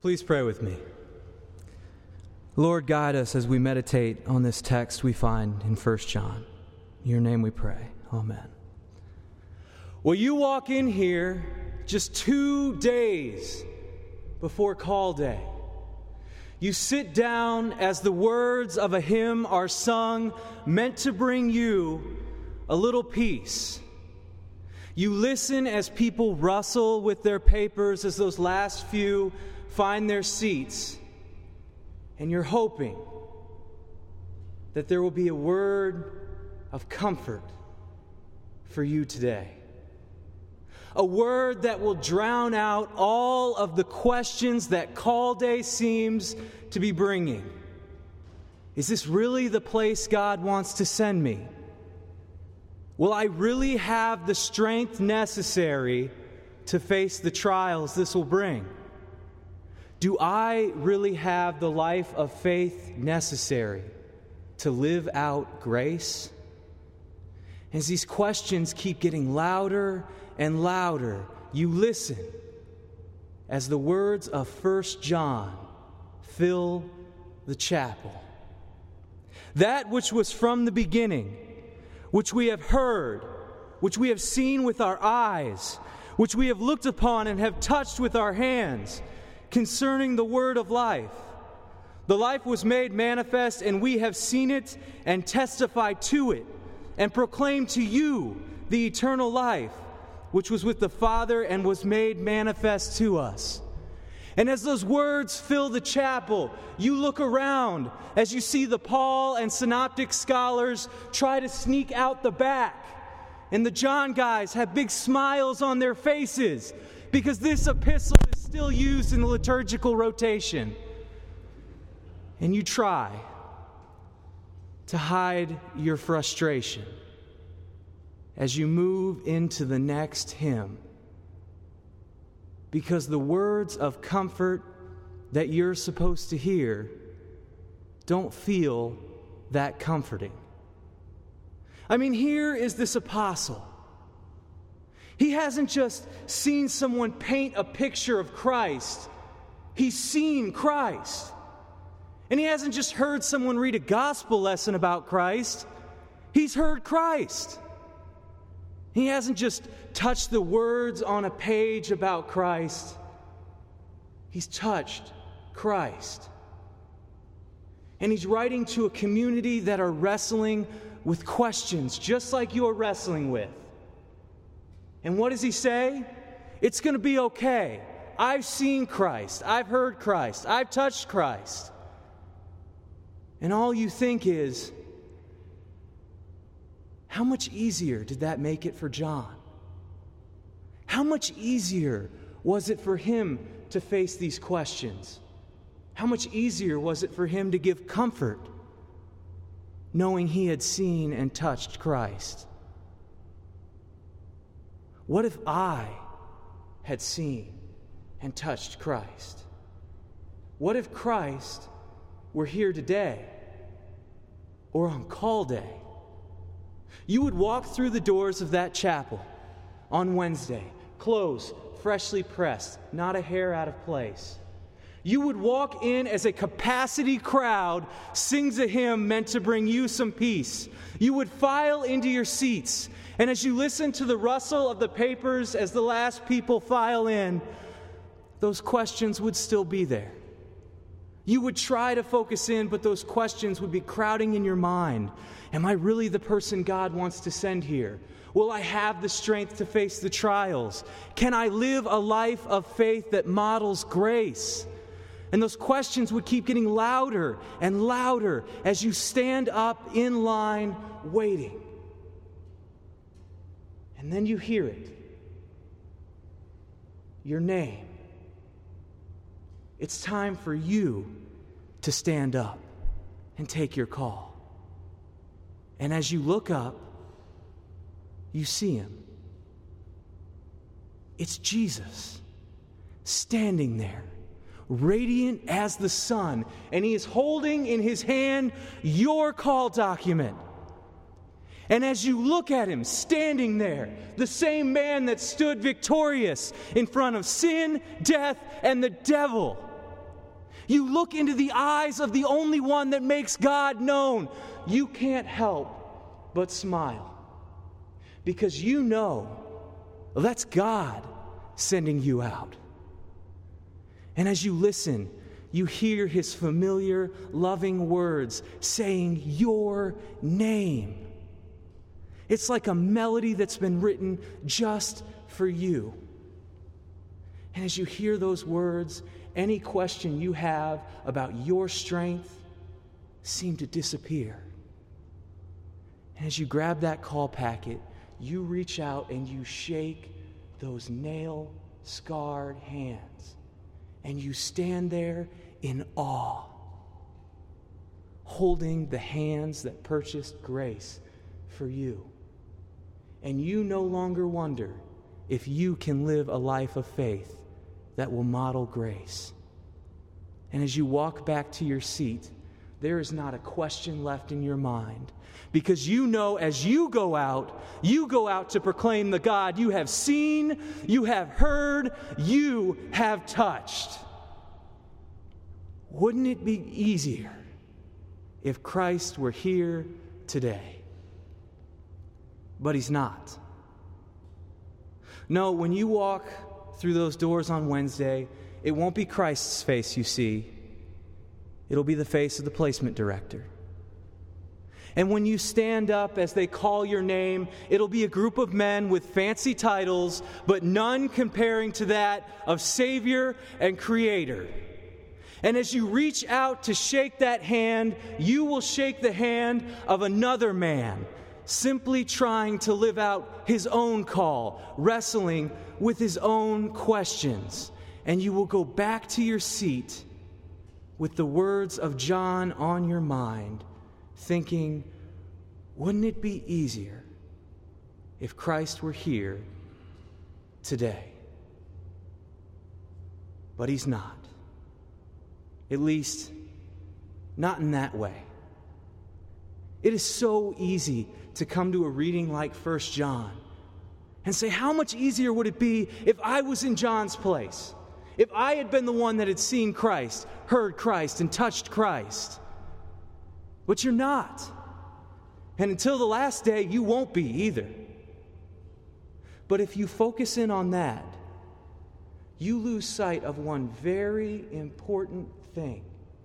Please pray with me. Lord, guide us as we meditate on this text we find in 1 John. In your name we pray. Amen. Well, you walk in here just 2 days before call day. You sit down as the words of a hymn are sung, meant to bring you a little peace. You listen as people rustle with their papers as those last few find their seats, and you're hoping that there will be a word of comfort for you today. A word that will drown out all of the questions that call day seems to be bringing. Is this really the place God wants to send me? Will I really have the strength necessary to face the trials this will bring? Do I really have the life of faith necessary to live out grace? As these questions keep getting louder and louder, you listen as the words of 1 John fill the chapel. That which was from the beginning, which we have heard, which we have seen with our eyes, which we have looked upon and have touched with our hands, concerning the word of life. The life was made manifest, and we have seen it and testify to it, and proclaim to you the eternal life, which was with the Father and was made manifest to us. And as those words fill the chapel, you look around as you see the Paul and Synoptic scholars try to sneak out the back. And the John guys have big smiles on their faces because this epistle is still used in the liturgical rotation. And you try to hide your frustration as you move into the next hymn, because the words of comfort that you're supposed to hear don't feel that comforting. I mean, here is this apostle. He hasn't just seen someone paint a picture of Christ. He's seen Christ. And he hasn't just heard someone read a gospel lesson about Christ. He's heard Christ. He hasn't just touched the words on a page about Christ. He's touched Christ. And he's writing to a community that are wrestling with questions just like you're wrestling with. And what does he say? It's going to be okay. I've seen Christ. I've heard Christ. I've touched Christ. And all you think is, how much easier did that make it for John? How much easier was it for him to face these questions? How much easier was it for him to give comfort, knowing he had seen and touched Christ? What if I had seen and touched Christ? What if Christ were here today or on call day? You would walk through the doors of that chapel on Wednesday, clothes freshly pressed, not a hair out of place. You would walk in as a capacity crowd sings a hymn meant to bring you some peace. You would file into your seats, and as you listen to the rustle of the papers as the last people file in, those questions would still be there. You would try to focus in, but those questions would be crowding in your mind. Am I really the person God wants to send here? Will I have the strength to face the trials? Can I live a life of faith that models grace? And those questions would keep getting louder and louder as you stand up in line waiting. And then you hear it. Your name. It's time for you to stand up and take your call. And as you look up, you see him. It's Jesus standing there, radiant as the sun, and he is holding in his hand your call document. And as you look at him standing there, the same man that stood victorious in front of sin, death, and the devil, You look into the eyes of the only one that makes God known. You can't help but smile because you know that's God sending you out. And as you listen, you hear his familiar, loving words saying your name. It's like a melody that's been written just for you. And as you hear those words, any question you have about your strength seem to disappear. And as you grab that call packet, you reach out and you shake those nail-scarred hands. And you stand there in awe, holding the hands that purchased grace for you. And you no longer wonder if you can live a life of faith that will model grace. And as you walk back to your seat, there is not a question left in your mind, because you know as you go out to proclaim the God you have seen, you have heard, you have touched. Wouldn't it be easier if Christ were here today? But he's not. No, when you walk through those doors on Wednesday, it won't be Christ's face you see. It'll be the face of the placement director. And when you stand up as they call your name, it'll be a group of men with fancy titles, but none comparing to that of Savior and Creator. And as you reach out to shake that hand, you will shake the hand of another man, simply trying to live out his own call, wrestling with his own questions. And you will go back to your seat with the words of John on your mind, thinking, wouldn't it be easier if Christ were here today? But he's not. At least, not in that way. It is so easy to come to a reading like 1 John and say, how much easier would it be if I was in John's place? If I had been the one that had seen Christ, heard Christ, and touched Christ. But you're not. And until the last day, you won't be either. But if you focus in on that, you lose sight of one very important thing.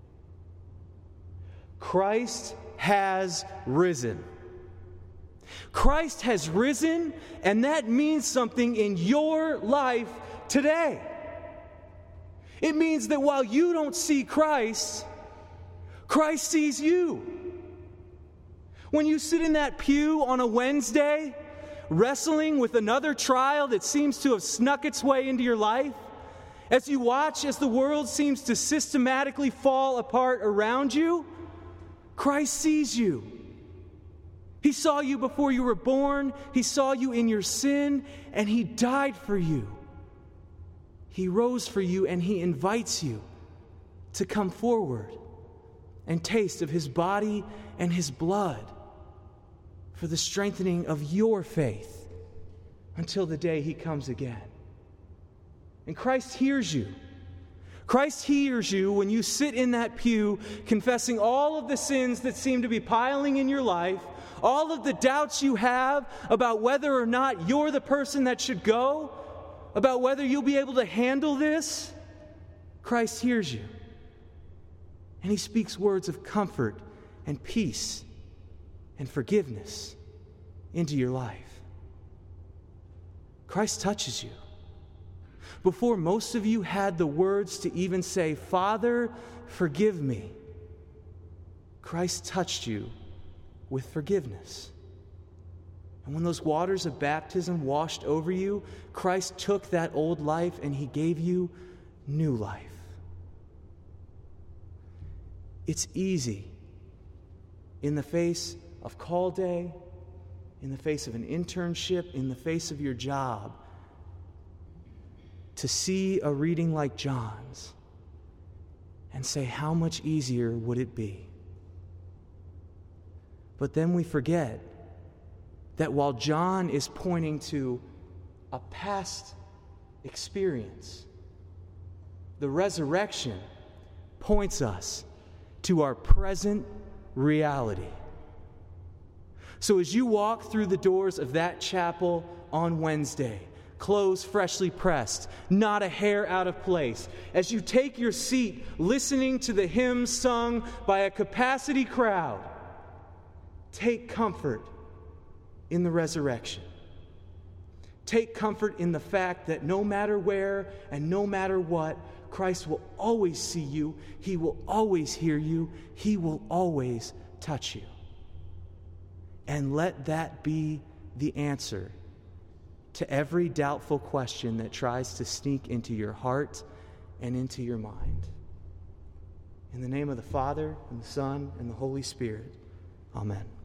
Christ has risen. Christ has risen, and that means something in your life today. It means that while you don't see Christ, Christ sees you. When you sit in that pew on a Wednesday, wrestling with another trial that seems to have snuck its way into your life, as you watch as the world seems to systematically fall apart around you, Christ sees you. He saw you before you were born. He saw you in your sin, and he died for you. He rose for you, and he invites you to come forward and taste of his body and his blood for the strengthening of your faith until the day he comes again. And Christ hears you. Christ hears you when you sit in that pew confessing all of the sins that seem to be piling in your life, all of the doubts you have about whether or not you're the person that should go, about whether you'll be able to handle this. Christ hears you. And he speaks words of comfort and peace and forgiveness into your life. Christ touches you. Before most of you had the words to even say, Father, forgive me, Christ touched you with forgiveness. And when those waters of baptism washed over you, Christ took that old life and he gave you new life. It's easy in the face of call day, in the face of an internship, in the face of your job, to see a reading like John's and say, how much easier would it be? But then we forget that while John is pointing to a past experience, the resurrection, points us to our present reality. So as you walk through the doors of that chapel on Wednesday, clothes freshly pressed, not a hair out of place, as you take your seat listening to the hymns sung by a capacity crowd, take comfort in the resurrection. Take comfort in the fact that no matter where and no matter what, Christ will always see you. He will always hear you. He will always touch you. And let that be the answer to every doubtful question that tries to sneak into your heart and into your mind. In the name of the Father, and the Son, and the Holy Spirit, amen.